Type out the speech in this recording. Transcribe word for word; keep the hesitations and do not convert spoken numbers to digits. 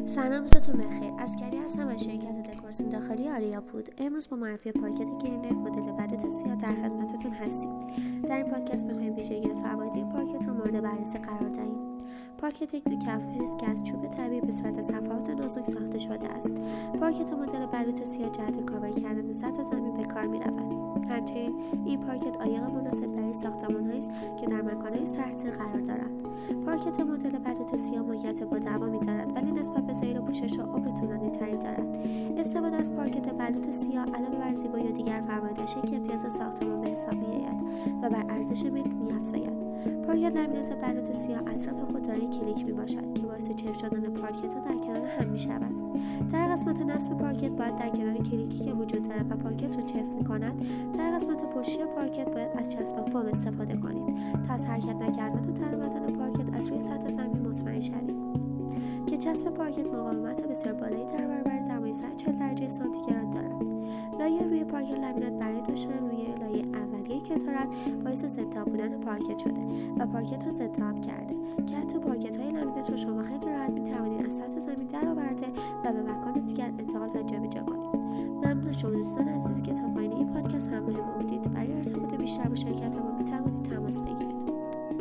سلام، روزتون بخیر. اسکری هستم از شرکت دکوراسیون داخلی آریا پود. امروز با معرفی پارکت گرین لیف مدل برات سیاه در خدمتتون هستیم. در این پادکست می‌خوایم ویژگی و فواید این پارکت رو مورد بررسی قرار دهیم. پارکت یک نوع کفشی است که از چوب طبیعی به صورت صفحات نازک ساخته شده است. پارکت مدل بلوط سیاه جهت کاور کردن سطح زمین به کار می‌رود. همچنین این پارکت عایق مناسب برای ساختمان‌هایی است که در مکان‌های سطحی قرار دارند. پارکت مدل بلوط سیاه ماهیت با دوامی دارد ولی نسبت به سایر پوشش و عمر طولانی‌تری دارد. استفاده از پارکت بلوط سیاه علاوه بر زیبایی و دیگر فوایدش یک امتیاز ساختمان به حساب می‌آید و بر ارزش ملک می‌افزاید. پارکت لامینات بلوط سیاه اطراف خود دارای کلیک میباشد که باعث چفت شدن پارکت ها در کنار هم میشود. در قسمت نصب پارکت باید در کنار کلیکی که وجود دارد و پارکت را چفت میکند در قسمت پشتی پارکت باید از چسب فوم استفاده کنید تا از حرکت نکردن و تر آمدن پارکت از روی سطح زمین مطمئن شوید که چسب پارکت مقاومت بسیار بالایی در برابر دمای صد و چهل درجه سانتیگراد دارد. لایه روی پارکت لامینات برای داشتن روی لایه اولیه کتارت باعث ضدآب بودن پارکت شده و پارکت را ضدآب کرده که حتی پارکت های لامینات را شما خیلی راحت میتوانید از سطح زمین درآورده و به مکان دیگر انتقال و جابجا کنید. ممنون شما دوستان عزیزی که تا پایان این پادکست همراه ما بودید. برای ارتباط بیشتر با شرکت ما میتوانید تماس بگیرید.